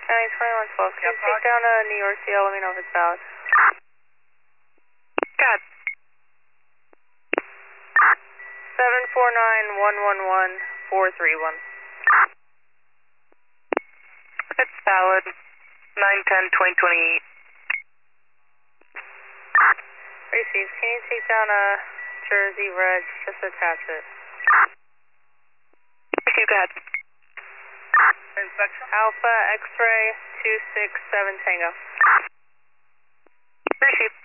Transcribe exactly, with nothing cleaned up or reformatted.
Nice, twenty-one twelve. Can you take down a New York C L? Let me know if it's valid. Got seven four nine one one one four three one. It's valid. nine ten twenty twenty-eight. Received. Can you take down a Jersey Red? Just attach it. You got Alpha X-ray two six seven Tango. Received.